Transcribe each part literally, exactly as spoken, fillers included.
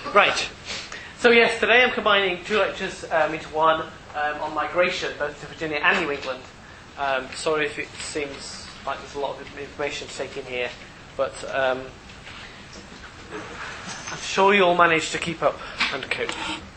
Right. So yes, today I'm combining two lectures um, into one um, on migration, both to Virginia and New England. Um, sorry if it seems like there's a lot of information to take in here, but um, I'm sure you'll manage to keep up and cope.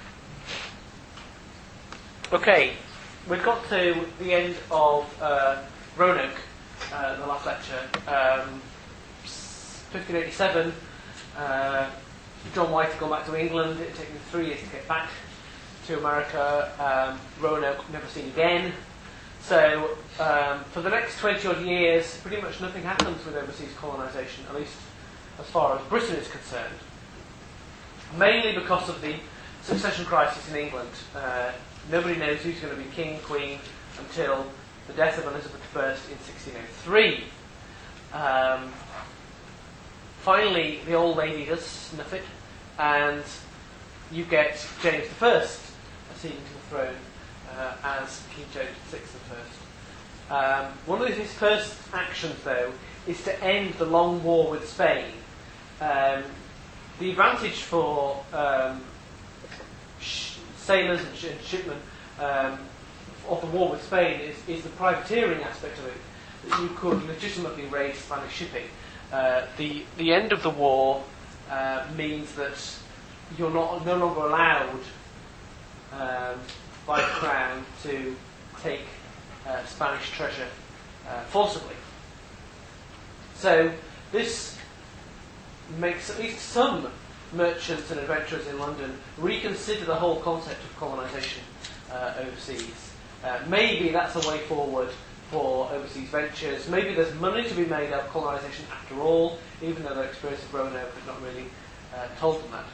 Okay, we've got to the end of uh, Roanoke, uh, the last lecture, um, fifteen eighty-seven. Uh, John White had gone back to England. It had taken three years to get back to America. Um, Roanoke never seen again. So um, for the next twenty odd years, pretty much nothing happens with overseas colonisation, at least as far as Britain is concerned. Mainly because of the succession crisis in England. Uh, nobody knows who's going to be king, queen, until the death of Elizabeth the First in sixteen oh three. Um, Finally, the old lady does snuff it, and you get James the First acceding to the throne uh, as King James the Sixth the First. Um, one of his first actions, though, is to end the long war with Spain. Um, the advantage for um, sh- sailors and, sh- and shipmen um, of the war with Spain is, is the privateering aspect of it, that you could legitimately raid Spanish shipping. Uh, the the end of the war uh, means that you're not no longer allowed um, by the crown to take uh, Spanish treasure uh, forcibly. So this makes at least some merchants and adventurers in London reconsider the whole concept of colonisation uh, overseas. Uh, maybe that's a way forward for overseas ventures. Maybe there's money to be made out of colonisation after all, even though their experience of Roanoke had not really uh, told them that.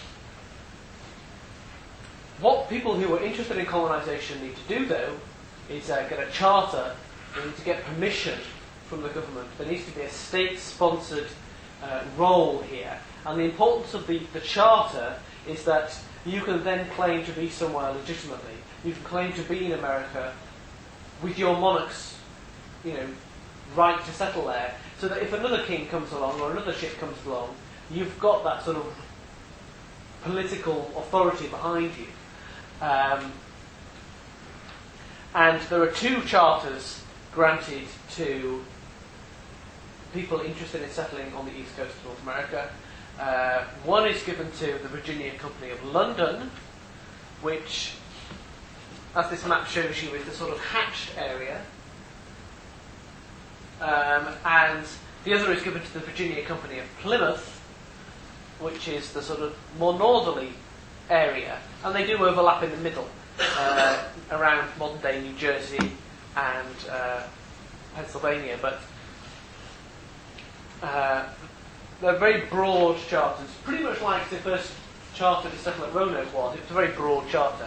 What people who are interested in colonisation need to do, though, is uh, get a charter. They need to get permission from the government. There needs to be a state-sponsored uh, role here. And the importance of the, the charter is that you can then claim to be somewhere legitimately. You can claim to be in America with your monarch's, you know, right to settle there, so that if another king comes along or another ship comes along, you've got that sort of political authority behind you. Um, and there are two charters granted to people interested in settling on the east coast of North America. Uh, one is given to the Virginia Company of London, which, as this map shows you, is the sort of hatched area. Um, and the other is given to the Virginia Company of Plymouth, which is the sort of more northerly area. And they do overlap in the middle, uh, around modern-day New Jersey and uh, Pennsylvania. But uh, they're very broad charters, pretty much like the first charter to settle at Roanoke was. It's a very broad charter.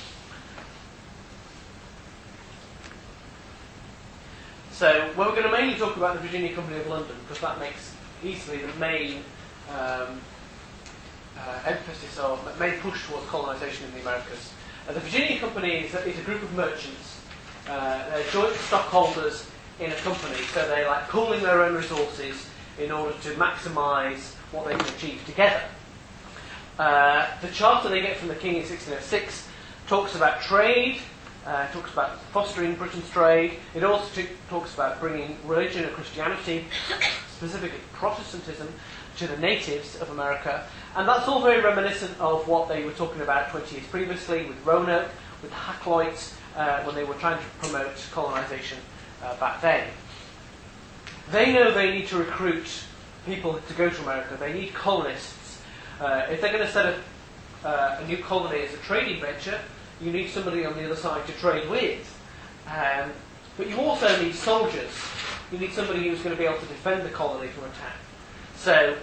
So, well, we're going to mainly talk about the Virginia Company of London, because that makes easily the main um, uh, emphasis or main push towards colonisation in the Americas. Uh, the Virginia Company is a, is a group of merchants. Uh, they're joint stockholders in a company, so they're like pooling their own resources in order to maximise what they can achieve together. Uh, the charter they get from the king in sixteen oh six talks about trade. Uh, talks about fostering Britain's trade. It also t- talks about bringing religion and Christianity, specifically Protestantism, to the natives of America. And that's all very reminiscent of what they were talking about twenty years previously with Roanoke, with the Hakluyts, uh, when they were trying to promote colonisation uh, back then. They know they need to recruit people to go to America. They need colonists. Uh, if they're going to set up uh, a new colony as a trading venture, you need somebody on the other side to trade with. Um, but you also need soldiers. You need somebody who's going to be able to defend the colony from attack. So,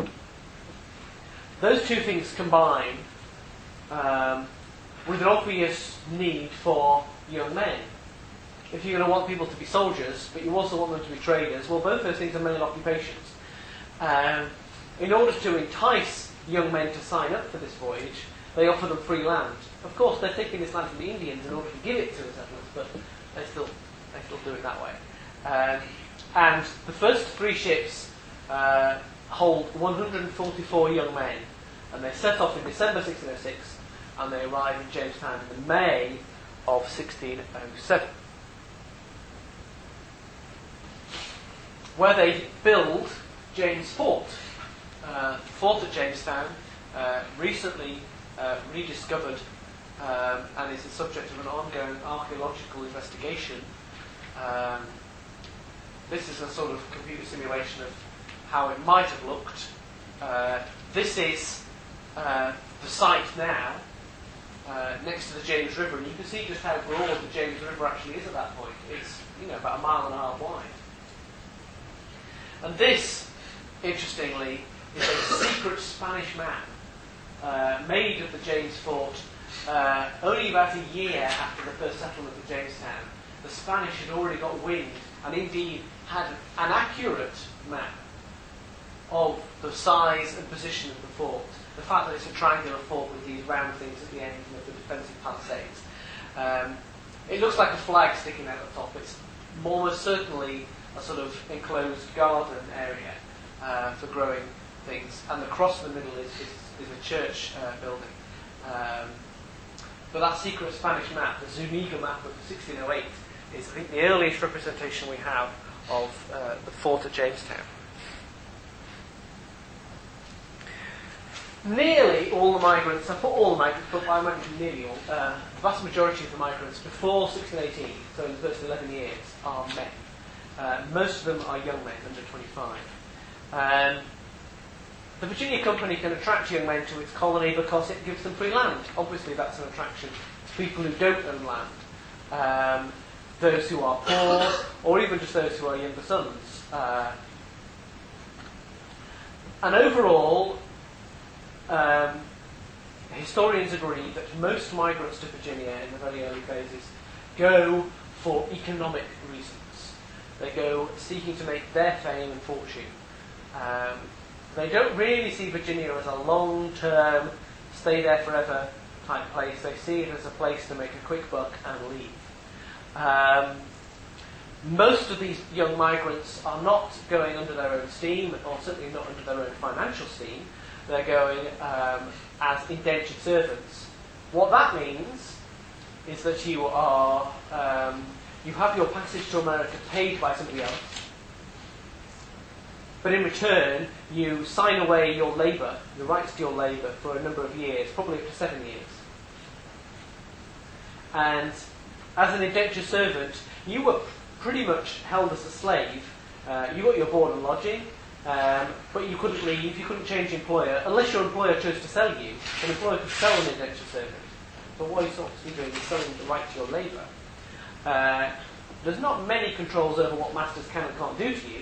those two things combine um, with an obvious need for young men. If you're going to want people to be soldiers, but you also want them to be traders, well, both those things are male occupations. Um, in order to entice young men to sign up for this voyage, they offer them free land. Of course, they're taking this land from the Indians in order to give it to the settlers, but they still they still do it that way. Um, and the first three ships uh, hold one hundred forty-four young men, And they set off in December sixteen oh six, and they arrive in Jamestown in the May of sixteen oh seven, where they build James Fort. Uh, the fort at Jamestown, uh, recently uh, rediscovered, um, and is the subject of an ongoing archaeological investigation. Um, this is a sort of computer simulation of how it might have looked. Uh, this is uh, the site now, uh, next to the James River, and you can see just how broad the James River actually is at that point. It's, you know, about a mile and a half wide. And this, interestingly, is a secret Spanish map uh, made of the James Fort uh, only about a year after the first settlement of Jamestown. The Spanish had already got wind, and indeed had an accurate map of the size and position of the fort. The fact that it's a triangular fort with these round things at the end of the defensive palisades. Um, it looks like a flag sticking out the top. It's almost certainly a sort of enclosed garden area uh, for growing things, and the cross in the middle is, is, is a church uh, building. Um, but that secret Spanish map, the Zuniga map of sixteen oh eight, is I think the earliest representation we have of uh, the fort at Jamestown. Nearly all the migrants, I put all the migrants, but I might mean nearly all, uh, the vast majority of the migrants before sixteen eighteen, so in the first eleven years, are men. Uh, most of them are young men, under twenty-five. Um, the Virginia Company can attract young men to its colony because it gives them free land. Obviously that's an attraction to people who don't own land, um, those who are poor, or even just those who are younger sons. Uh, and overall, um, historians agree that most migrants to Virginia in the very early phases go for economic reasons. They go seeking to make their fame and fortune. Um, they don't really see Virginia as a long-term, stay-there-forever type place. They see it as a place to make a quick buck and leave. Um, most of these young migrants are not going under their own steam, or certainly not under their own financial steam. They're going um, as indentured servants. What that means is that you are um, you have your passage to America paid by somebody else, but in return you sign away your labour, the rights to your labour, for a number of years, probably up to seven years. And as an indentured servant, you were pretty much held as a slave. Uh, you got your board and lodging, um, but you couldn't leave, you couldn't change employer, unless your employer chose to sell you. An employer could sell an indentured servant. But what he's obviously doing is selling the right to your labour. Uh, there's not many controls over what masters can and can't do to you.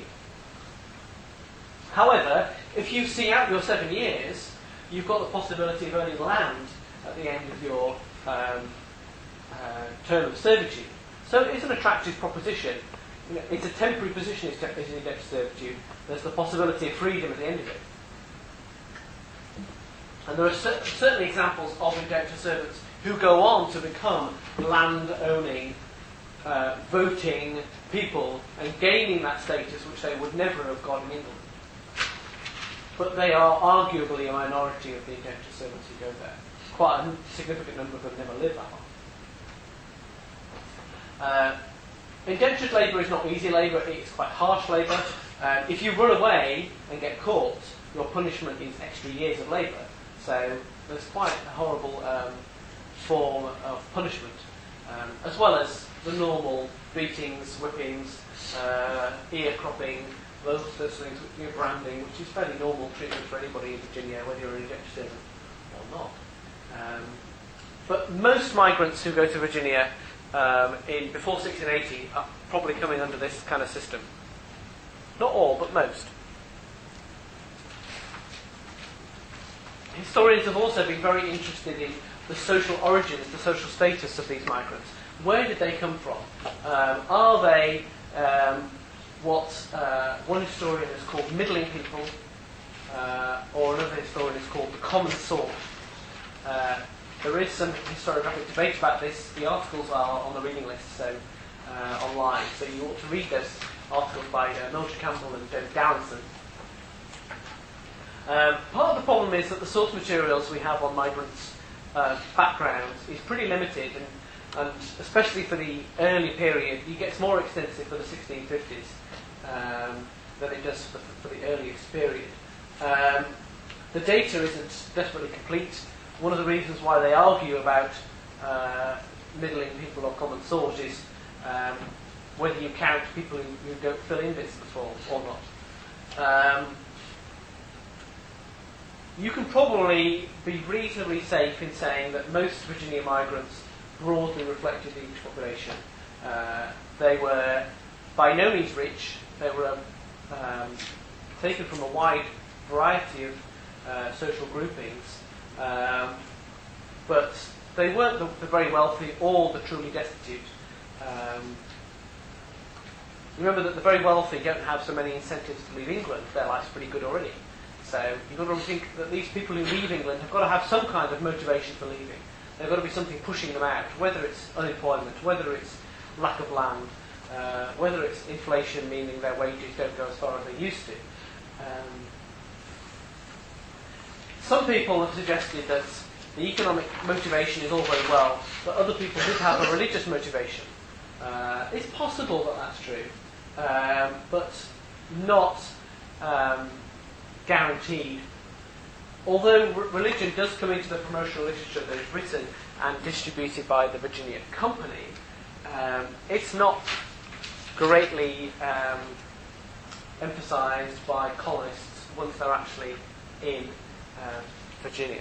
However, if you see out your seven years, you've got the possibility of earning land at the end of your um, uh, term of servitude. So it is an attractive proposition. You know, it's a temporary position, it's an indentured servitude. There's the possibility of freedom at the end of it. And there are cer- certainly examples of indentured servants who go on to become land-owning, uh, voting people and gaining that status which they would never have got in England. But they are arguably a minority of the indentured servants who go there. Quite a significant number of them never live that long. Uh, indentured labour is not easy labour, it's quite harsh labour. Uh, if you run away and get caught, your punishment is extra years of labour. So there's quite a horrible um, form of punishment, um, as well as the normal beatings, whippings, uh, ear cropping, those, those things, you know, branding, which is fairly normal treatment for anybody in Virginia, whether you're an indentured servant or not. Um, but most migrants who go to Virginia um, in before sixteen eighty are probably coming under this kind of system. Not all, but most. Historians have also been very interested in the social origins, the social status of these migrants. Where did they come from? Um, are they um, what uh, one historian has called middling people, uh, or another historian has called the common sort? Uh, there is some historiographic debate about this. The articles are on the reading list, so uh, online, so you ought to read those articles by uh, Mildred Campbell and David Dowlinson. Um, part of the problem is that the source materials we have on migrants' uh, backgrounds is pretty limited, and, and especially for the early period, it gets more extensive for the sixteen fifties um, than it does for, for the earliest period. Um, the data isn't desperately complete. One of the reasons why they argue about uh, middling people of common sort is um, whether you count people who, who don't fill in bits before or not. Um, you can probably be reasonably safe in saying that most Virginia migrants broadly reflected the English population. Uh, they were by no means rich. They were um, taken from a wide variety of uh, social groupings, um, but they weren't the, the very wealthy or the truly destitute. Um, remember that the very wealthy don't have so many incentives to leave England. Their life's pretty good already. So you've got to think that these people who leave England have got to have some kind of motivation for leaving. There's got to be something pushing them out, whether it's unemployment, whether it's lack of land, uh, whether it's inflation, meaning their wages don't go as far as they used to. Um, some people have suggested that the economic motivation is all very well, but other people did have a religious motivation. Uh, it's possible that that's true, um, but not um, guaranteed. Although r- religion does come into the promotional literature that is written and distributed by the Virginia Company, um, it's not greatly um, emphasised by colonists once they're actually in uh, Virginia.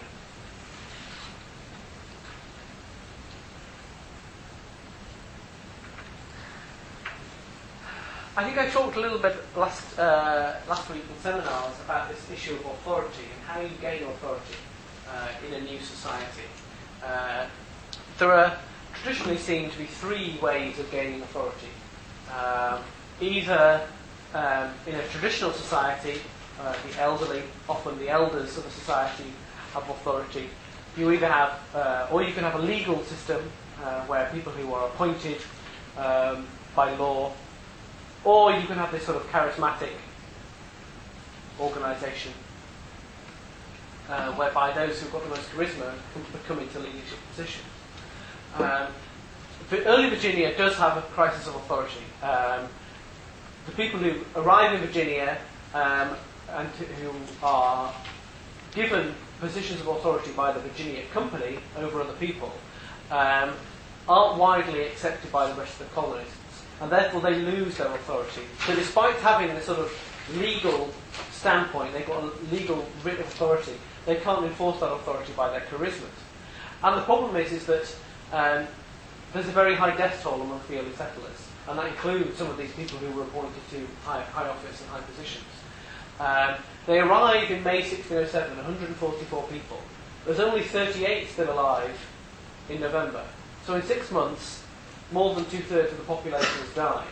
I think I talked a little bit last uh, last week in seminars about this issue of authority and how you gain authority uh, in a new society. Uh, there are traditionally seen to be three ways of gaining authority. Um, either um, in a traditional society, uh, the elderly, often the elders of a society, have authority. You either have, uh, or you can have a legal system uh, where people who are appointed um, by law. Or you can have this sort of charismatic organisation uh, whereby those who've got the most charisma come into leadership positions. Um, but early Virginia does have a crisis of authority. Um, the people who arrive in Virginia um, and who are given positions of authority by the Virginia Company over other people um, aren't widely accepted by the rest of the colonists. And therefore they lose their authority. So despite having this sort of legal standpoint, they've got a legal writ of authority, they can't enforce that authority by their charisma. And the problem is, is that um, there's a very high death toll amongst the early settlers, and that includes some of these people who were appointed to high, high office and high positions. Um, they arrive in May sixteen oh seven, one hundred forty-four people. There's only thirty-eight still alive in November. So in six months, more than two-thirds of the population has died.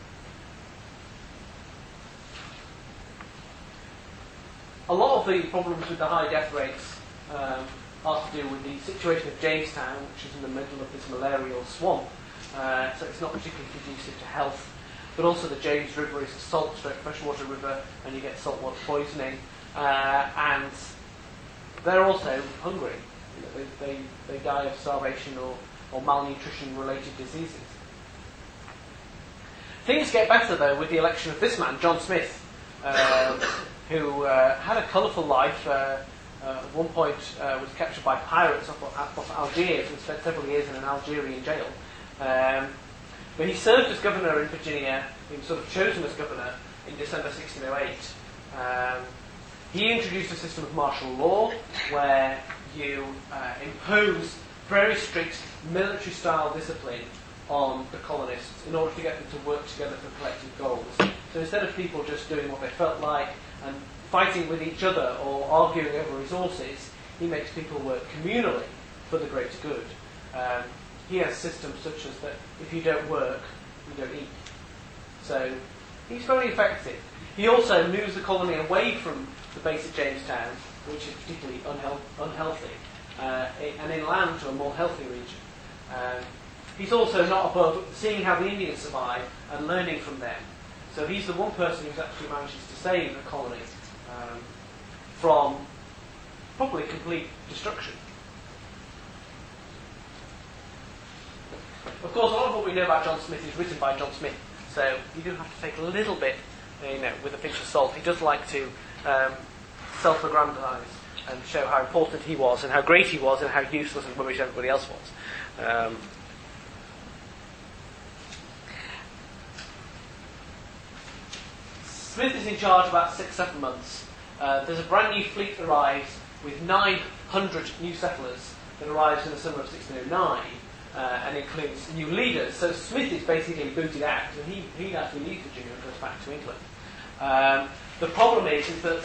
A lot of the problems with the high death rates um, are to do with the situation of Jamestown, which is in the middle of this malarial swamp. Uh, so it's not particularly conducive to health. But also the James River is a salt stroke freshwater river, and you get saltwater poisoning. Uh, and they're also hungry. You know, they, they, they die of starvation or or malnutrition-related diseases. Things get better, though, with the election of this man, John Smith, uh, who uh, had a colourful life. Uh, uh, at one point uh, was captured by pirates off, off Algiers and spent several years in an Algerian jail. Um, but he served as governor in Virginia. He was sort of chosen as governor in December sixteen oh eight. Um, he introduced a system of martial law where you uh, impose very strict military-style discipline on the colonists in order to get them to work together for collective goals. So instead of people just doing what they felt like and fighting with each other or arguing over resources, he makes people work communally for the greater good. Um, he has systems such as that if you don't work, you don't eat. So he's very effective. He also moves the colony away from the base at Jamestown, which is particularly unheal- unhealthy, uh, and inland to a more healthy region. Um, he's also not above seeing how the Indians survive and learning from them. So he's the one person who's actually manages to save the colony um, from probably complete destruction. Of course, a lot of what we know about John Smith is written by John Smith, so you do have to take a little bit, you know, with a pinch of salt. He does like to um, self-aggrandise and show how important he was and how great he was and how useless and rubbish everybody else was. Um, Smith is in charge about six, seven months. Uh, there's a brand new fleet that arrives with nine hundred new settlers that arrives in the summer of sixteen oh nine uh, and includes new leaders. So Smith is basically booted out, and he, he actually leaves Virginia and goes back to England. Um, the problem is, is that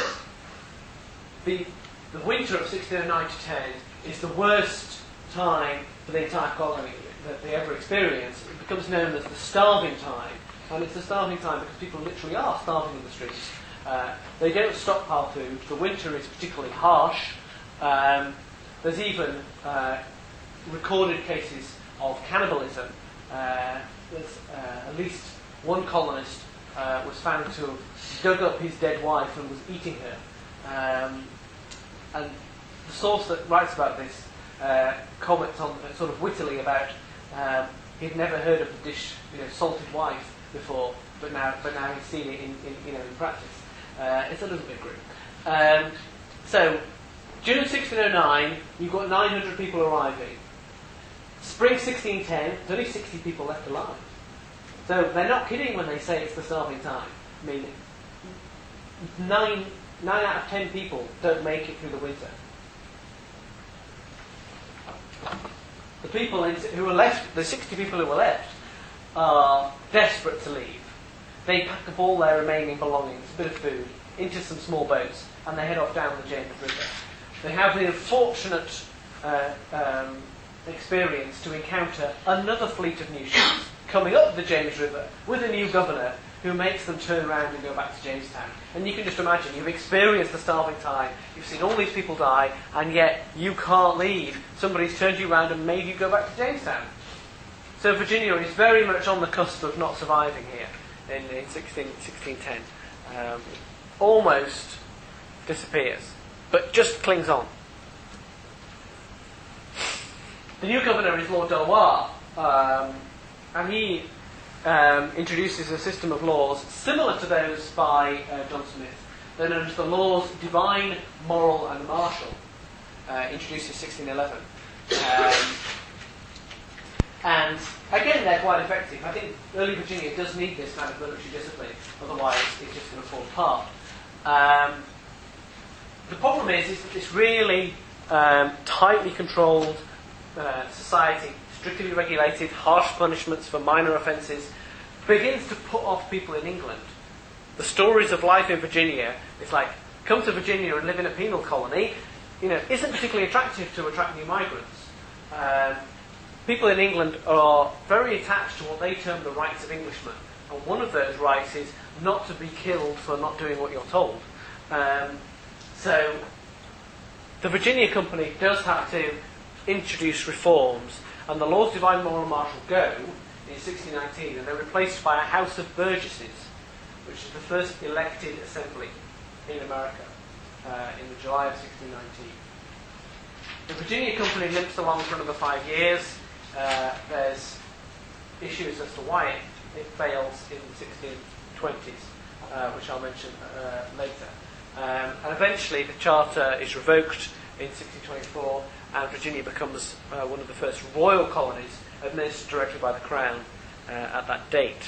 the, the winter of sixteen oh nine to ten is the worst time for the entire colony that they ever experience. It becomes known as the starving time. And it's a starving time because people literally are starving in the streets. Uh, they don't stockpile food. The winter is particularly harsh. Um, there's even uh, recorded cases of cannibalism. Uh, there's uh, at least one colonist uh, was found to have dug up his dead wife and was eating her. Um, and the source that writes about this uh, comments on uh, sort of wittily about um, he'd never heard of the dish, you know, salted wife before, but now, but now he's seen it in, in you know, in practice. Uh, it's a little bit grim. Um, so, June sixteen oh nine, you've got nine hundred people arriving. Spring sixteen ten, there's only sixty people left alive. So they're not kidding when they say it's the starving time. I mean, nine, nine out of ten people don't make it through the winter. The people in, who are left, the sixty people who are left, are desperate to leave. They pack up all their remaining belongings, a bit of food, into some small boats, and they head off down the James River. They have the unfortunate uh, um, experience to encounter another fleet of new ships coming up the James River with a new governor who makes them turn around and go back to Jamestown. And you can just imagine, you've experienced the starving time, you've seen all these people die, and yet you can't leave. Somebody's turned you around and made you go back to Jamestown. So Virginia is very much on the cusp of not surviving here in, in sixteen ten. Um, almost disappears, but just clings on. The new governor is Lord Delaware, um, and he um, introduces a system of laws similar to those by uh, John Smith. They're known as the laws divine, moral, and martial, uh, introduced in sixteen eleven. Um, And again, they're quite effective. I think early Virginia does need this kind of military discipline, otherwise it's just going to fall apart. Um, the problem is, is that this really um, tightly controlled uh, society, strictly regulated, harsh punishments for minor offences, begins to put off people in England. The stories of life in Virginia, it's like, come to Virginia and live in a penal colony, you know, isn't particularly attractive to attract new migrants. Um, People in England are very attached to what they term the rights of Englishmen. And one of those rights is not to be killed for not doing what you're told. Um, so the Virginia Company does have to introduce reforms, and the laws divine, moral, and martial go in sixteen nineteen, and they're replaced by a House of Burgesses, which is the first elected assembly in America uh, in the July of sixteen nineteen. The Virginia Company limps along for another five years. Uh, there's issues as to why it, it fails in the sixteen twenties, uh, which I'll mention uh, later. Um, and eventually the charter is revoked in sixteen twenty-four, and Virginia becomes uh, one of the first royal colonies administered directly by the Crown uh, at that date.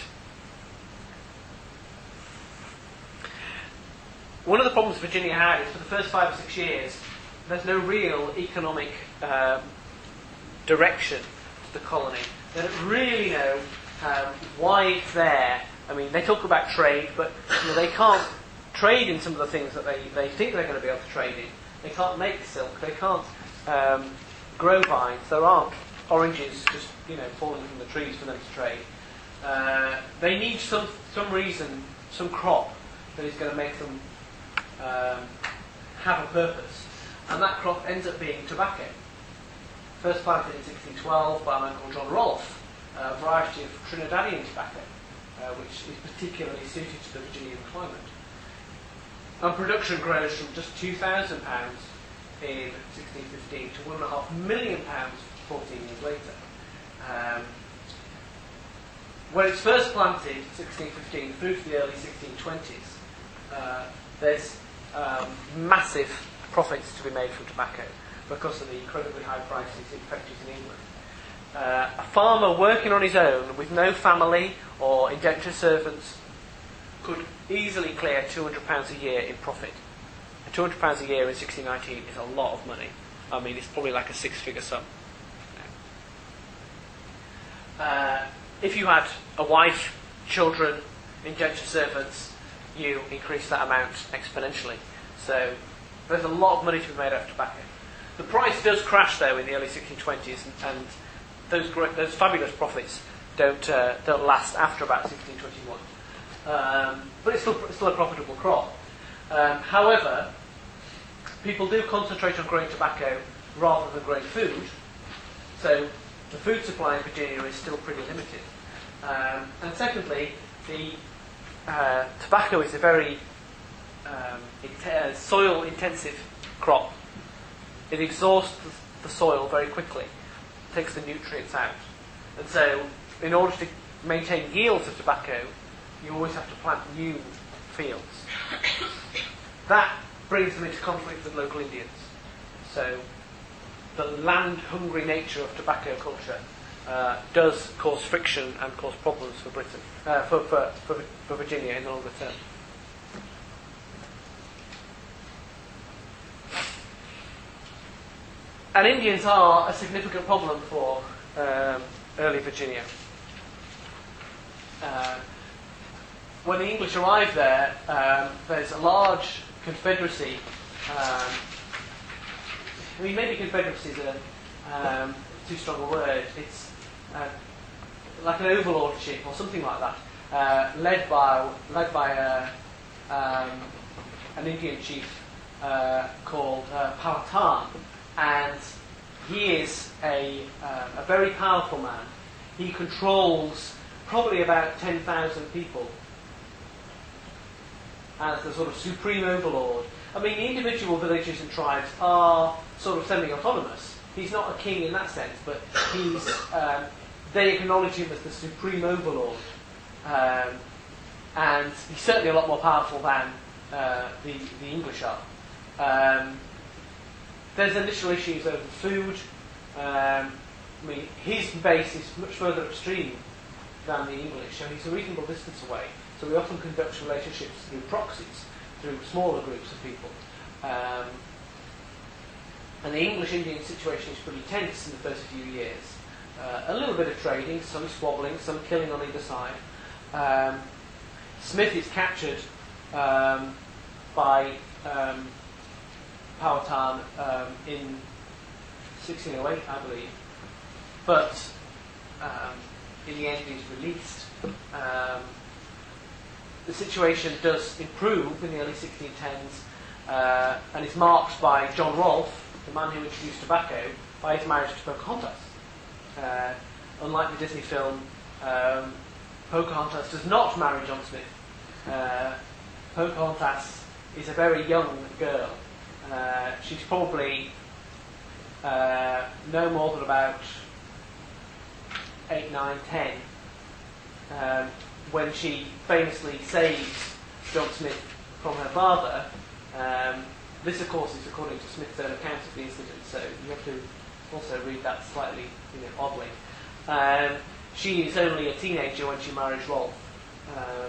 One of the problems Virginia had is for the first five or six years, there's no real economic um, direction to the colony. They don't really know um, why it's there. I mean, they talk about trade, but you know, they can't trade in some of the things that they, they think they're going to be able to trade in. They can't make silk. They can't um, grow vines. There aren't oranges just you know falling from the trees for them to trade. Uh, they need some some reason, some crop that is going to make them um, have a purpose. And that crop ends up being tobacco. First planted in sixteen twelve by a man called John Rolfe, a variety of Trinidadian tobacco, uh, which is particularly suited to the Virginian climate. and production grows from just two thousand pounds in sixteen fifteen to one and a half million pounds fourteen years later. Um, when it's first planted, sixteen fifteen, through to the early sixteen twenties, uh, there's um, massive profits to be made from tobacco because of the incredibly high prices it fetches in England. Uh, a farmer working on his own with no family or indentured servants could easily clear two hundred pounds a year in profit. And two hundred pounds a year in sixteen nineteen is a lot of money. I mean, it's probably like a six-figure sum. Uh, if you had a wife, children, indentured servants, you increase that amount exponentially. So there's a lot of money to be made out of tobacco. The price does crash, though, in the early sixteen twenties, and, and those great, those fabulous profits don't uh, don't last after about sixteen twenty-one. Um, but it's still, it's still a profitable crop. Um, however, people do concentrate on growing tobacco rather than growing food, so the food supply in Virginia is still pretty limited. Um, and secondly, the uh, tobacco is a very um, it, uh, soil-intensive crop. It exhausts the soil very quickly, takes the nutrients out. And so, in order to maintain yields of tobacco, you always have to plant new fields. That brings them into conflict with local Indians. So, the land-hungry nature of tobacco culture uh, does cause friction and cause problems for Britain, uh, for, for, for, for Virginia in the longer term. And Indians are a significant problem for um, early Virginia. Uh, when the English arrived there, um, there's a large confederacy. Um, I mean, maybe confederacy is a, um, too strong a word. It's uh, like an overlordship or something like that, uh, led by led by a, um, an Indian chief uh, called uh, Powhatan. And he is a, uh, a very powerful man. He controls probably about ten thousand people as the sort of supreme overlord. I mean, the individual villages and tribes are sort of semi-autonomous. He's not a king in that sense, but he's um, they acknowledge him as the supreme overlord. Um, and he's certainly a lot more powerful than uh, the, the English are. Um, There's initial issues over food. Um, I mean, his base is much further upstream than the English, so he's a reasonable distance away. So he often conducts relationships through proxies, through smaller groups of people. Um, and the English-Indian situation is pretty tense in the first few years. Uh, a little bit of trading, some squabbling, some killing on either side. Um, Smith is captured um, by Um, Powhatan um, in sixteen oh eight, I believe, but um, in the end he's released. Um, the situation does improve in the early sixteen tens, uh, and is marked by John Rolfe, the man who introduced tobacco, by his marriage to Pocahontas. Uh, unlike the Disney film, um, Pocahontas does not marry John Smith. Uh, Pocahontas is a very young girl. Uh, she's probably uh, no more than about eight, nine, ten um, when she famously saves John Smith from her father. Um, this, of course, is according to Smith's own account of the incident, so you have to also read that slightly, you know, oddly. Um, she is only a teenager when she marries Rolfe. Um,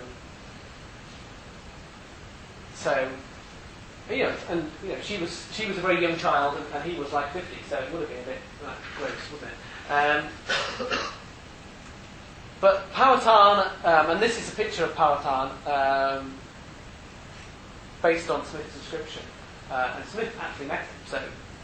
so. You know, and you know, she was she was a very young child, and, and he was like fifty, so it would have been a bit like, gross, wouldn't it? Um, but Powhatan, um, and this is a picture of Powhatan um, based on Smith's description, uh, and Smith actually met him. So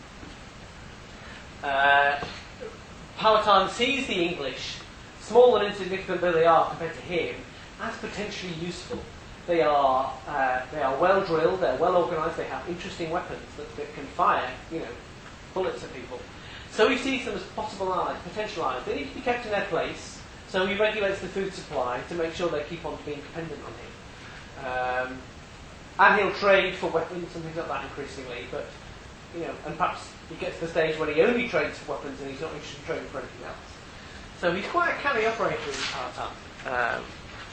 uh, Powhatan sees the English, small and insignificant though they are compared to him, as potentially useful. They are uh, they are well drilled, they're well organised, they have interesting weapons that, that can fire, you know, bullets at people. So he sees them as possible allies, potential allies. They need to be kept in their place, so he regulates the food supply to make sure they keep on being dependent on him. Um, and he'll trade for weapons and things like that increasingly, but, you know, and perhaps he gets to the stage when he only trades for weapons and he's not interested in trading for anything else. So he's quite a canny operator in Powhatan. Um,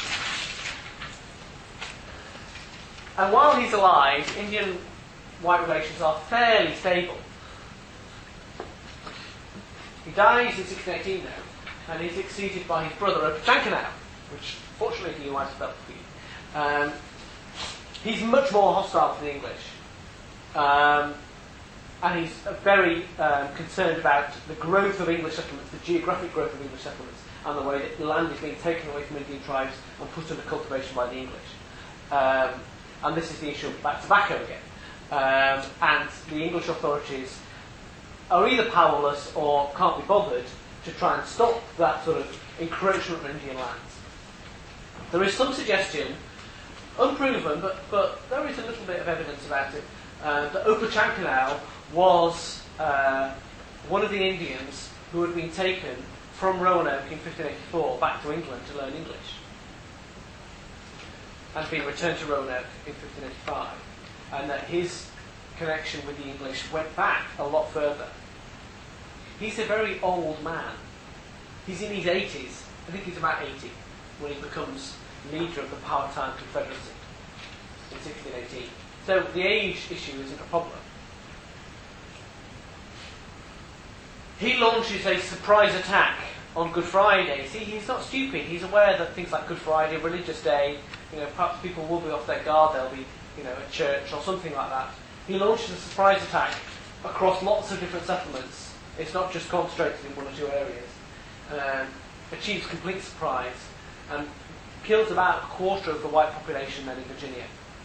and while he's alive, Indian-white relations are fairly stable. He dies in sixteen eighteen now, and he's succeeded by his brother Opechancanough, which fortunately you might have spelled for you. Um, he's much more hostile to the English, um, and he's very um, concerned about the growth of English settlements, the geographic growth of English settlements, and the way that land is being taken away from Indian tribes and put under cultivation by the English. Um, and this is the issue about tobacco again. Um, and the English authorities are either powerless or can't be bothered to try and stop that sort of encroachment of Indian lands. There is some suggestion, unproven, but, but there is a little bit of evidence about it, uh, that Opechancanough was uh, one of the Indians who had been taken from Roanoke in fifteen eighty-four back to England to learn English, and been returned to Roanoke in fifteen eighty-five, and that his connection with the English went back a lot further. He's a very old man. He's in his eighties. I think he's about eighty when he becomes leader of the Powhatan Confederacy in sixteen eighteen. So the age issue isn't a problem. He launches a surprise attack on Good Friday. See, he's not stupid. He's aware that things like Good Friday, Religious Day, you know, perhaps people will be off their guard. There'll be, you know, a church or something like that. He launches a surprise attack across lots of different settlements. It's not just concentrated in one or two areas. Um, achieves complete surprise and kills about a quarter of the white population then in Virginia.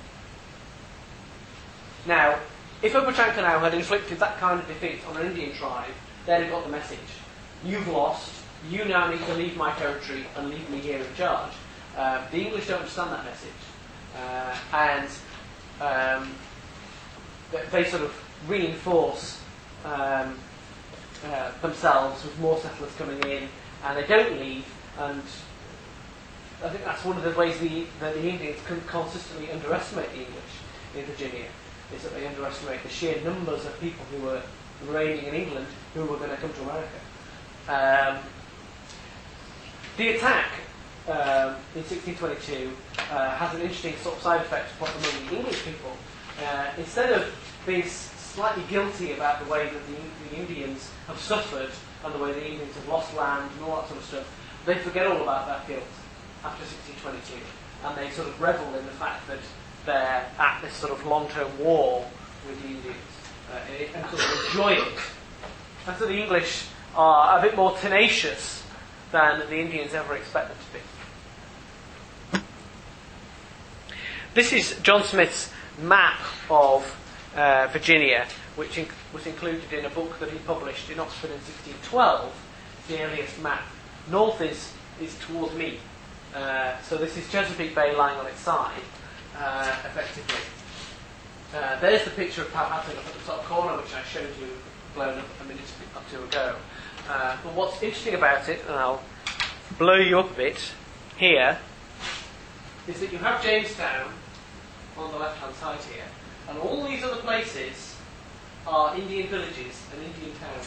Now, if Opechancanough had inflicted that kind of defeat on an Indian tribe, they'd have got the message. You've lost. You now need to leave my territory and leave me here in charge. Uh, the English don't understand that message. Uh, and um, they sort of reinforce um, uh, themselves with more settlers coming in, and they don't leave. And I think that's one of the ways the, that the Indians can consistently underestimate the English in Virginia, is that they underestimate the sheer numbers of people who were remaining in England who were going to come to America. Um, the attack um, in sixteen twenty-two uh, has an interesting sort of side effect among the English people. Uh, instead of being slightly guilty about the way that the, the Indians have suffered and the way the Indians have lost land and all that sort of stuff, they forget all about that guilt after sixteen twenty-two, and they sort of revel in the fact that they're at this sort of long-term war with the Indians uh, and sort of enjoy it. And so the English are a bit more tenacious than the Indians ever expect them to be. This is John Smith's map of uh, Virginia, which inc- was included in a book that he published in Oxford in sixteen twelve, the earliest map. North is, is towards me. Uh, so this is Chesapeake Bay lying on its side, uh, effectively. Uh, there's the picture of Powhatan up at the top corner, which I showed you blown up a minute or two ago. Uh, but what's interesting about it, and I'll blow you up a bit here, is that you have Jamestown on the left-hand side here, and all these other places are Indian villages and Indian towns.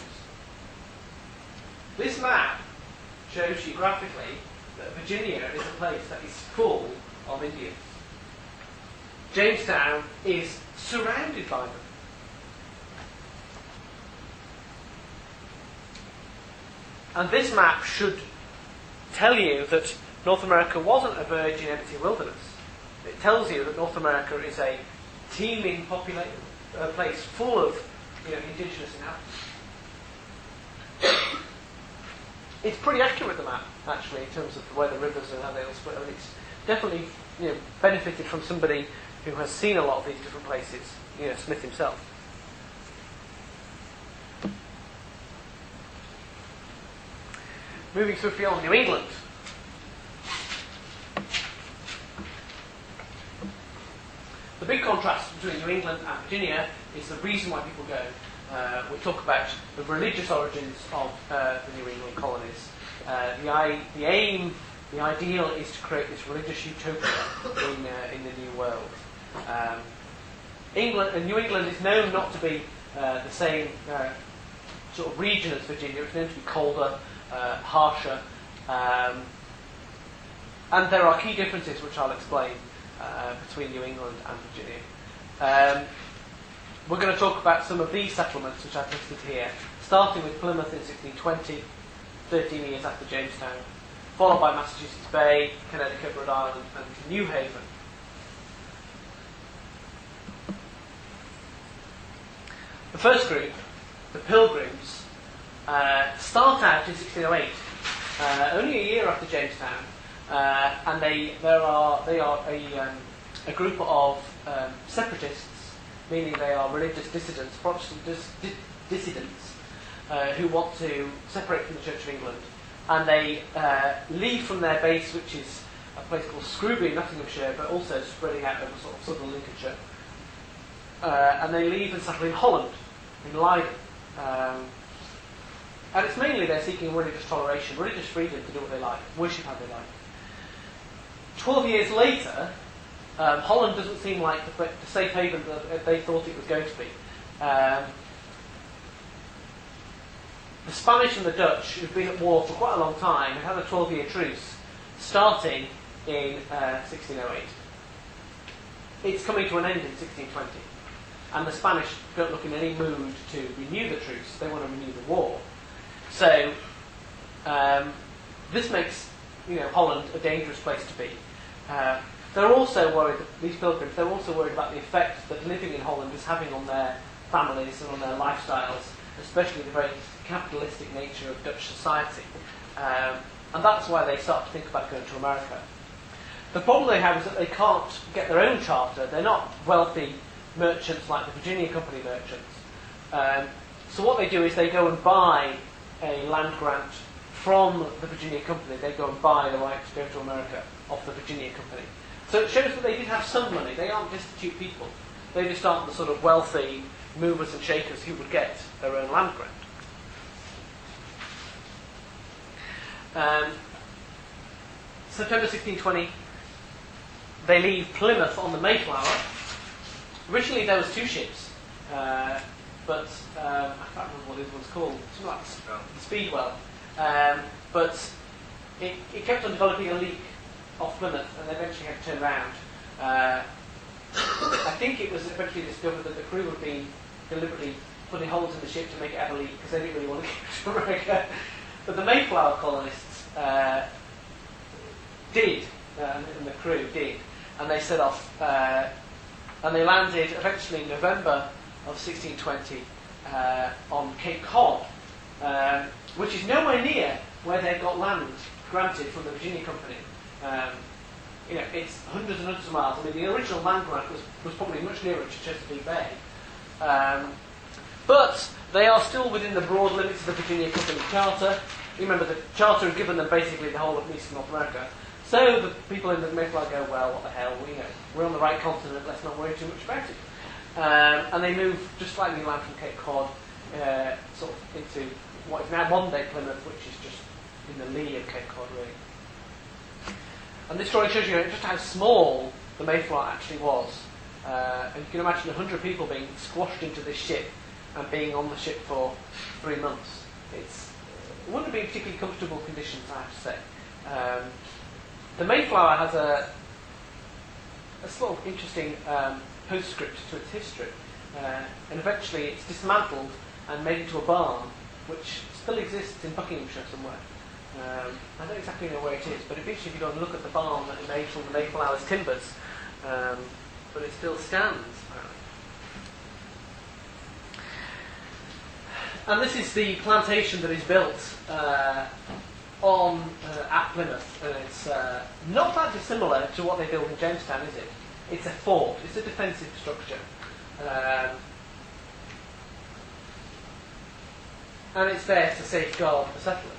This map shows you graphically that Virginia is a place that is full of Indians. Jamestown is surrounded by them. And this map should tell you that North America wasn't a virgin empty wilderness. It tells you that North America is a teeming population, a place full of, you know, indigenous inhabitants. It's pretty accurate, the map, actually, in terms of where the rivers and how they all split. I mean, it's definitely, you know, benefited from somebody who has seen a lot of these different places, you know, Smith himself. Moving swiftly on, New England. The big contrast between New England and Virginia is the reason why people go. Uh, we talk about the religious origins of uh, the New England colonies. Uh, the, I, the aim, the ideal is to create this religious utopia in, uh, in the New World. Um, England and New England is known not to be uh, the same uh, sort of region as Virginia. It's known to be colder, uh, harsher, um, and there are key differences which I'll explain uh, between New England and Virginia. Um, we're going to talk about some of these settlements which I've listed here, starting with Plymouth in sixteen twenty, thirteen years after Jamestown, followed by Massachusetts Bay, Connecticut, Rhode Island, and New Haven. The first group, the Pilgrims, uh, start out in sixteen oh eight, uh, only a year after Jamestown, uh, and they there are they are a, um, a group of um, separatists, meaning they are religious dissidents, Protestant dis- di- dissidents, uh, who want to separate from the Church of England, and they uh, leave from their base, which is a place called Scrooby in Nottinghamshire, but also spreading out over sort of southern Lincolnshire, uh, and they leave and settle in Holland, in Leiden. Um, and it's mainly they're seeking religious toleration, religious freedom to do what they like, worship how they like. Twelve years later, um, Holland doesn't seem like the, the safe haven that they thought it was going to be. Um, the Spanish and the Dutch, who've been at war for quite a long time, have had a twelve-year truce, starting in uh, sixteen oh eight. It's coming to an end in sixteen twenty. And the Spanish don't look in any mood to renew the truce. They want to renew the war. So um, this makes, you know, Holland a dangerous place to be. Uh, they're also worried, these pilgrims, they're also worried about the effect that living in Holland is having on their families and on their lifestyles, especially the very capitalistic nature of Dutch society. Um, and that's why they start to think about going to America. The problem they have is that they can't get their own charter. They're not wealthy merchants like the Virginia Company merchants. Um, so what they do is they go and buy a land grant from the Virginia Company. They go and buy the right to go to America off the Virginia Company. So it shows that they did have some money. They aren't destitute people. They just aren't the sort of wealthy movers and shakers who would get their own land grant. Um, September sixteen twenty, they leave Plymouth on the Mayflower. Originally there was two ships, uh, but um, I can't remember what this one's called. Something like the Speedwell. Um, but it, it kept on developing a leak off Plymouth, and they eventually had to turn around. Uh, I think it was eventually discovered that the crew had been deliberately putting holes in the ship to make it have a leak because they didn't really want to get to America. But the Mayflower colonists uh, did, uh, and the crew did, and they set off. Uh, And they landed eventually in November of sixteen twenty uh, on Cape Cod, um, which is nowhere near where they got land granted from the Virginia Company. Um, you know, it's hundreds and hundreds of miles. I mean, the original land grant was, was probably much nearer to Chesapeake Bay. Um, but they are still within the broad limits of the Virginia Company Charter. Remember, the Charter had given them basically the whole of eastern North America. So the people in the Mayflower go, well, what the hell, we know, we're on the right continent, let's not worry too much about it. Um, and they move just slightly inland from Cape Cod, uh, sort of into what is now modern-day Plymouth, which is just in the lee of Cape Cod, really. And this drawing shows you just how small the Mayflower actually was. Uh, and you can imagine a hundred people being squashed into this ship and being on the ship for three months. It's, it wouldn't be particularly comfortable conditions, I have to say. Um, The Mayflower has a, a sort of interesting um, postscript to its history, uh, and eventually it's dismantled and made into a barn, which still exists in Buckinghamshire somewhere. Um, I don't exactly know where it is, but eventually if you go and look at the barn that it made from the Mayflower's timbers, um, but it still stands, apparently. And this is the plantation that is built uh, on uh, at Plymouth, and it's uh, not that dissimilar to what they built in Jamestown, is it? It's a fort, it's a defensive structure. Um, and it's there to safeguard the settlers.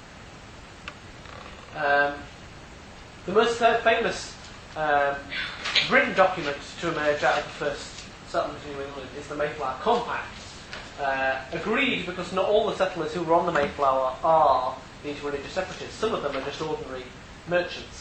Um, the most uh, famous um, written document to emerge out of the first settlement in New England is the Mayflower Compact. Uh, agreed because not all the settlers who were on the Mayflower are these religious separatists. Some of them are just ordinary merchants.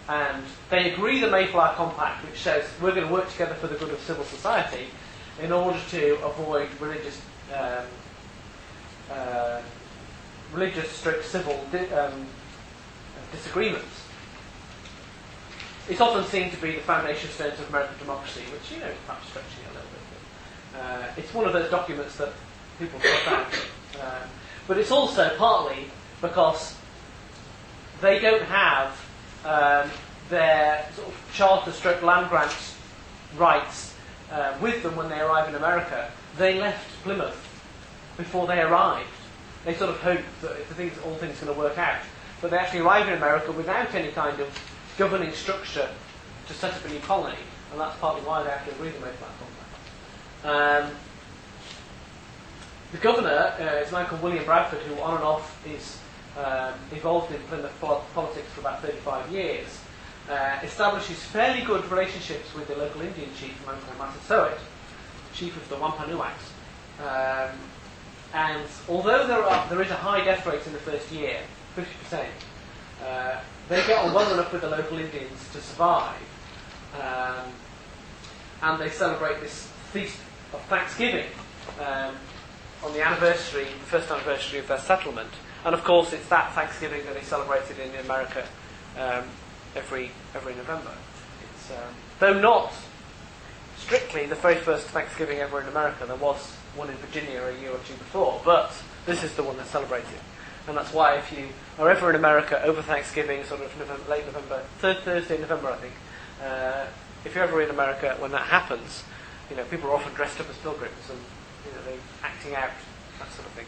and they agree the Mayflower Compact, which says we're going to work together for the good of civil society in order to avoid religious um, uh, religious stroke civil di- um, disagreements. It's often seen to be the foundation stones of American democracy, which, you know, perhaps stretching it a little bit. But, uh, it's one of those documents that people put out. Um, but it's also partly because they don't have um, their sort of charter stroke land grants rights uh, with them when they arrive in America. They left Plymouth before they arrived. They sort of hoped that the things, all things are going to work out. But they actually arrive in America without any kind of governing structure to set up a new colony, and that's partly why they have to agree to make that compact. Um, the governor uh, is a man called William Bradford, who on and off is um, involved in Plymouth pol- politics for about thirty-five years, uh, establishes fairly good relationships with the local Indian chief, a man called Massasoit, chief of the Wampanoags. Um, and although there, are, there is a high death rate in the first year, fifty percent, uh, they get on well enough with the local Indians to survive, um, and they celebrate this feast of Thanksgiving um, on the anniversary, the first anniversary of their settlement. And of course, it's that Thanksgiving that is celebrated in America um, every every November. It's, um, though not strictly the very first Thanksgiving ever in America. There was one in Virginia a year or two before, but this is the one that's celebrated. And that's why if you are ever in America over Thanksgiving, sort of November, late November, third Thursday in November, I think, uh, if you're ever in America when that happens, you know, people are often dressed up as pilgrims and, you know, they're acting out, that sort of thing.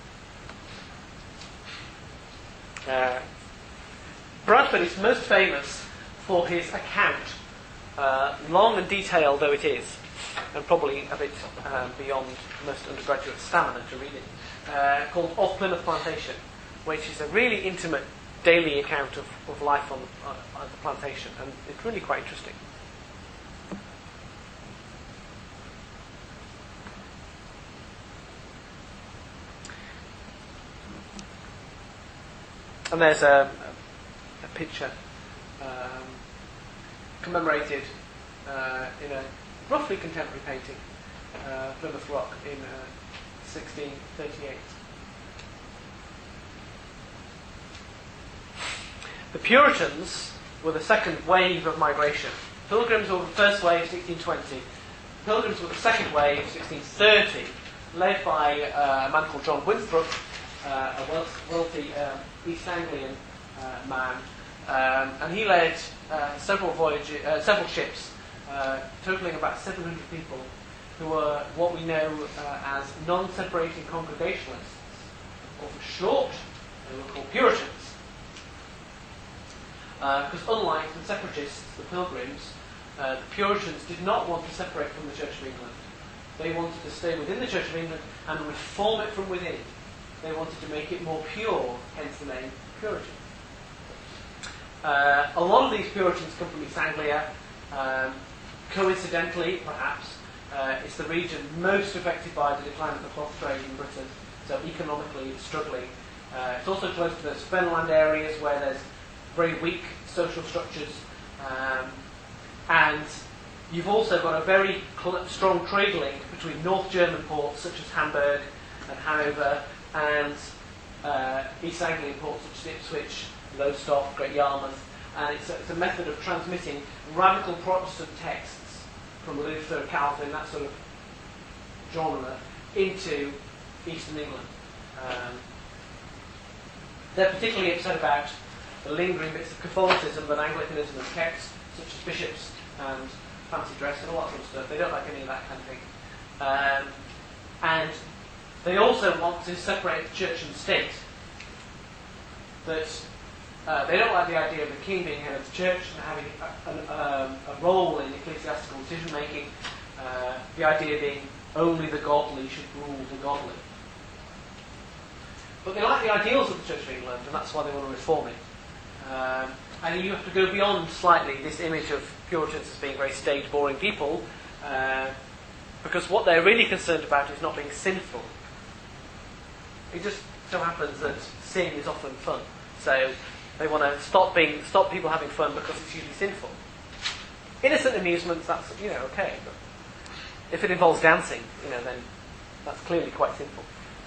Uh, Bradford is most famous for his account, uh, long and detailed though it is, and probably a bit um, beyond most undergraduate stamina to read it. Uh, called Of Plymouth Plantation, which is a really intimate daily account of, of life on, uh, on the plantation, and it's really quite interesting. And there's a, a picture um, commemorated uh, in a roughly contemporary painting, uh, Plymouth Rock, in uh, sixteen thirty-eight. The Puritans were the second wave of migration. Pilgrims were the first wave, sixteen twenty. Pilgrims were the second wave, sixteen thirty, led by uh, a man called John Winthrop, uh, a wealth, wealthy uh, East Anglian uh, man, um, and he led uh, several voyages, uh, several ships, uh, totaling about seven hundred people, who were what we know uh, as non-separating Congregationalists, or for short, they were called Puritans. Because uh, unlike the Separatists, the Pilgrims, uh, the Puritans did not want to separate from the Church of England. They wanted to stay within the Church of England and reform it from within. They wanted to make it more pure, hence the name Puritan. Uh, a lot of these Puritans come from East Anglia. Um, coincidentally, perhaps, Uh, it's the region most affected by the decline of the cloth trade in Britain, so economically it's struggling. Uh, it's also close to those fenland areas where there's very weak social structures, um, and you've also got a very cl- strong trade link between North German ports such as Hamburg and Hanover and uh, East Anglian ports such as Ipswich, Lowestoft, Great Yarmouth, and it's a, it's a method of transmitting radical Protestant texts from Luther, Calvin, that sort of genre, into Eastern England. Um, they're particularly upset about the lingering bits of Catholicism that Anglicanism has kept, such as bishops and fancy dress and all that sort of stuff. They don't like any of that kind of thing. Um, and they also want to separate church and state. That Uh, they don't like the idea of the king being head of the church and having a, a, um, a role in ecclesiastical decision-making. Uh, the idea being only the godly should rule the godly. But they like the ideals of the Church of England, and that's why they want to reform it. Um, and you have to go beyond slightly this image of Puritans as being very staid, boring people, uh, because what they're really concerned about is not being sinful. It just so happens that sin is often fun. So They want to stop being stop people having fun because it's usually sinful. Innocent amusements, that's, you know, okay, but if it involves dancing, you know, then that's clearly quite sinful.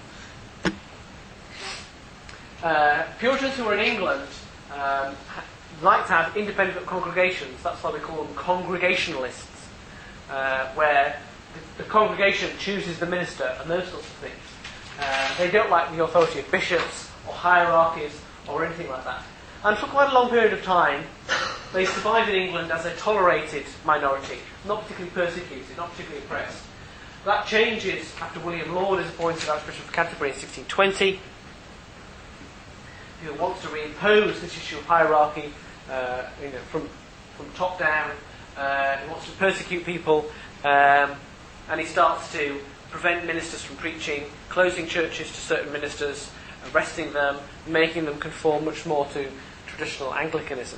Uh, Puritans who were in England um, like to have independent congregations. That's why we call them congregationalists, uh, where the, the congregation chooses the minister and those sorts of things. Uh, they don't like the authority of bishops or hierarchies or anything like that. And for quite a long period of time, they survived in England as a tolerated minority, not particularly persecuted, not particularly oppressed. That changes after William Laud is appointed Archbishop of Canterbury in sixteen twenty, who wants to reimpose this issue of hierarchy, uh, you know, from from top down. Uh, he wants to persecute people, um, and he starts to prevent ministers from preaching, closing churches to certain ministers, arresting them, making them conform much more to traditional Anglicanism.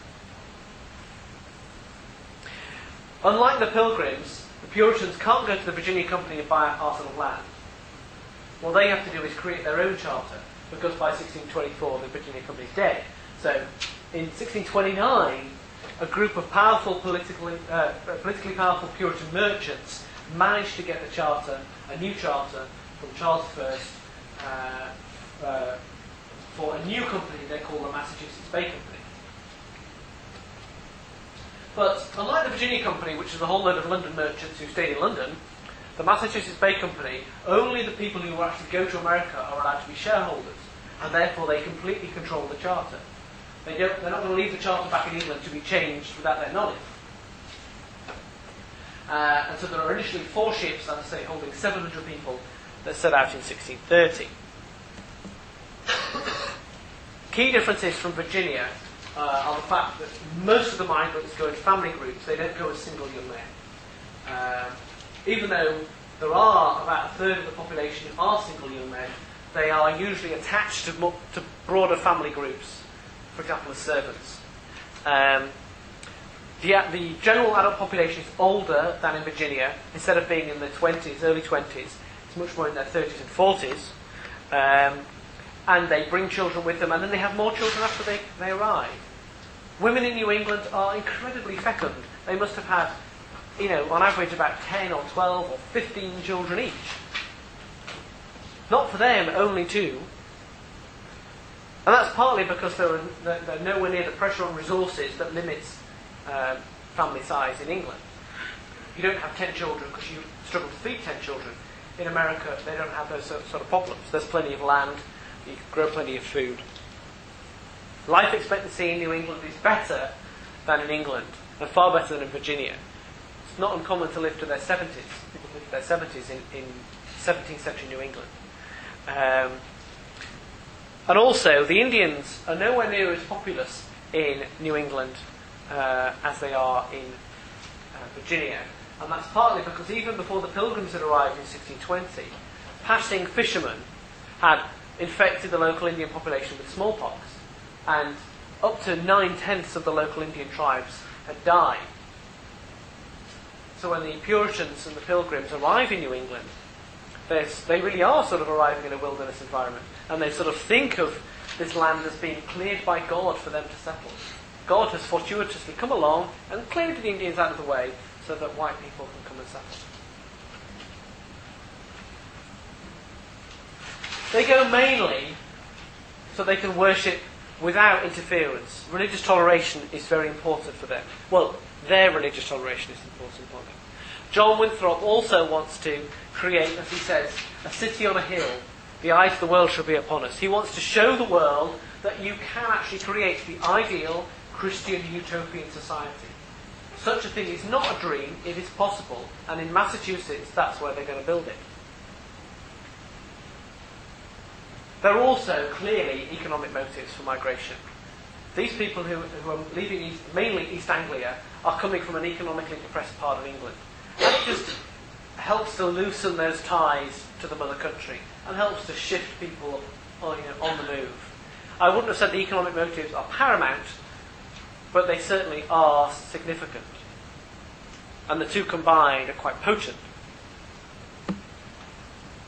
Unlike the Pilgrims, the Puritans can't go to the Virginia Company and buy a parcel of land. What they have to do is create their own charter, because by sixteen twenty-four the Virginia Company is dead. So in sixteen twenty-nine, a group of powerful politically, uh, politically powerful Puritan merchants managed to get the charter, a new charter from Charles the First, uh, uh, for a new company they call the Massachusetts Bay Company. But unlike the Virginia Company, which is a whole load of London merchants who stayed in London, the Massachusetts Bay Company, only the people who actually go to America are allowed to be shareholders, and therefore they completely control the charter. They don't, they're not going to leave the charter back in England to be changed without their knowledge. Uh, and so there are initially four ships, as I say, holding seven hundred people that set out in sixteen thirty. Key differences from Virginia uh, are the fact that most of the migrants go in family groups, they don't go as single young men. Uh, even though there are about a third of the population who are single young men, they are usually attached to, mo- to broader family groups, for example, as servants. Um, the, the general adult population is older than in Virginia. Instead of being in their twenties, early twenties, it's much more in their thirties and forties. Um, and they bring children with them, and then they have more children after they, they arrive. Women in New England are incredibly fecund. They must have had, you know, on average about ten or twelve or fifteen children each. Not for them, only two. And that's partly because they're, they're nowhere near the pressure on resources that limits um, family size in England. You don't have ten children because you struggle to feed ten children. In America, they don't have those sort of problems. There's plenty of land, you can grow plenty of food. Life expectancy in New England is better than in England, and far better than in Virginia. It's not uncommon to live to their seventies. People live to their seventies in, in seventeenth century New England. Um, and also, the Indians are nowhere near as populous in New England uh, as they are in uh, Virginia. And that's partly because even before the Pilgrims had arrived in sixteen twenty, passing fishermen had infected the local Indian population with smallpox. And up to nine-tenths of the local Indian tribes had died. So when the Puritans and the Pilgrims arrive in New England, they really are sort of arriving in a wilderness environment. And they sort of think of this land as being cleared by God for them to settle. God has fortuitously come along and cleared the Indians out of the way so that white people can come and settle. They go mainly so they can worship without interference. Religious toleration is very important for them. Well, their religious toleration is important for them. John Winthrop also wants to create, as he says, a city on a hill. The eyes of the world shall be upon us. He wants to show the world that you can actually create the ideal Christian utopian society. Such a thing is not a dream, it is possible, and in Massachusetts that's where they're going to build it. There are also clearly economic motives for migration. These people who, who are leaving East, mainly East Anglia are coming from an economically depressed part of England. And it just helps to loosen those ties to the mother country and helps to shift people on, you know, on the move. I wouldn't have said the economic motives are paramount, but they certainly are significant. And the two combined are quite potent.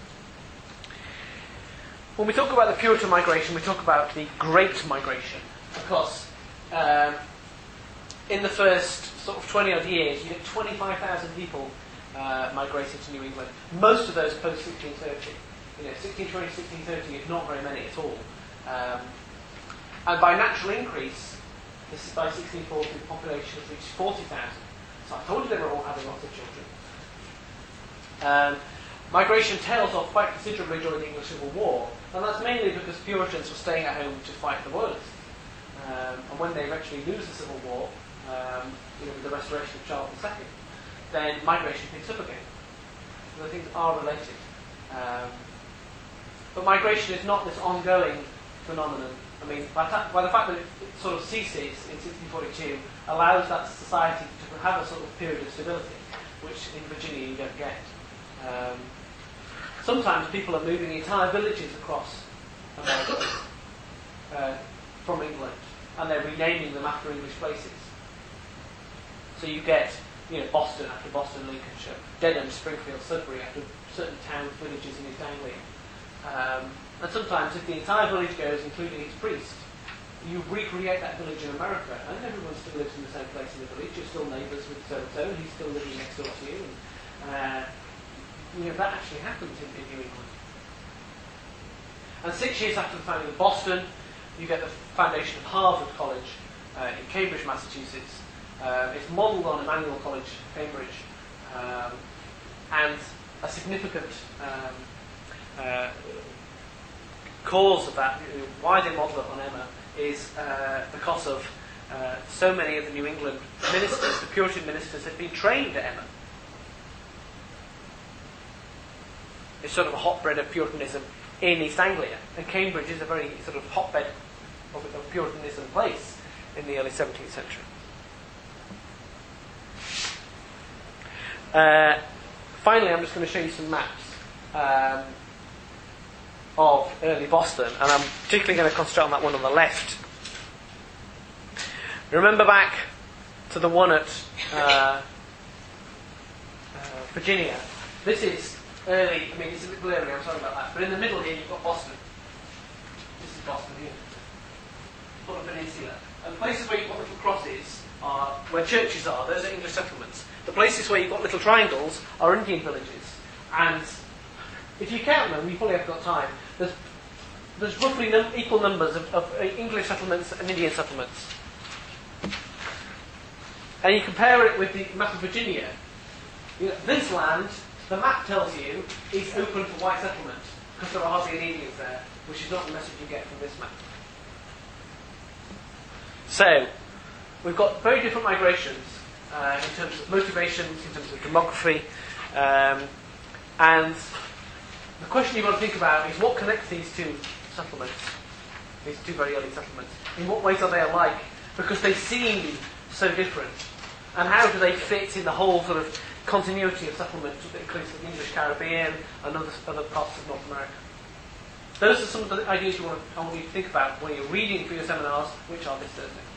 When we talk about the Puritan migration, we talk about the Great Migration. because um, in the first sort of twenty odd years, you get twenty-five thousand people uh, migrating to New England. Most of those post sixteen thirty. You know, sixteen twenty, sixteen thirty is not very many at all. Um, and by natural increase, this is by sixteen forty, the population has reached forty thousand. So I told you they were all having lots of children. Um, migration tails off quite considerably during the English Civil War, and that's mainly because Puritans were staying at home to fight the Royalists. Um, and when they eventually lose the Civil War, um, you know, with the restoration of Charles the Second, then migration picks up again. So the things are related. Um, but migration is not this ongoing phenomenon. I mean, by, ta- by the fact that it, it sort of ceases in sixteen forty-two, allows that society to have a sort of period of stability, which in Virginia you don't get. Um, sometimes people are moving entire villages across America uh, from England, and they're renaming them after English places. So you get, you know, Boston after Boston, Lincolnshire, Dedham, Springfield, Sudbury after certain towns, villages in East Anglia. Um, and sometimes if the entire village goes, including its priest, you recreate that village in America, and everyone still lives in the same place in the village. You're still neighbours with so-and-so, and he's still living next door to you. And, uh, you know, that actually happens in, in New England. And six years after the founding of Boston, you get the foundation of Harvard College uh, in Cambridge, Massachusetts. Uh, it's modelled on Emmanuel College, Cambridge, um, and a significant um, uh, cause of that, you know, why they model it on Emma, is uh, because of uh, so many of the New England ministers, the Puritan ministers, had been trained at Emma. It's sort of a hotbed of Puritanism in East Anglia, and Cambridge is a very sort of hotbed of, of Puritanism place in the early seventeenth century. Uh, finally, I'm just going to show you some maps um, of early Boston, and I'm particularly going to concentrate on that one on the left. Remember back to the one at uh, uh, Virginia. This is early, I mean, it's a bit blurry, I'm sorry about that, but in the middle here you've got Boston. This is Boston here. Sort of peninsula. And places where you've got little crosses are where churches are, those are English settlements. The places where you've got little triangles are Indian villages. And if you count them, you probably haven't got time, there's, there's roughly num- equal numbers of, of English settlements and Indian settlements. And you compare it with the map of Virginia. You know, this land, the map tells you, is open for white settlement, because there are hardly any Indians there, which is not the message you get from this map. So, we've got very different migrations uh, in terms of motivations, in terms of demography, um, and the question you've got to think about is what connects these two settlements, these two very early settlements. In what ways are they alike? Because they seem so different. And how do they fit in the whole sort of continuity of settlements that includes the English Caribbean and other, other parts of North America? Those are some of the ideas you want to, I want you to think about when you're reading for your seminars, which are this Thursday.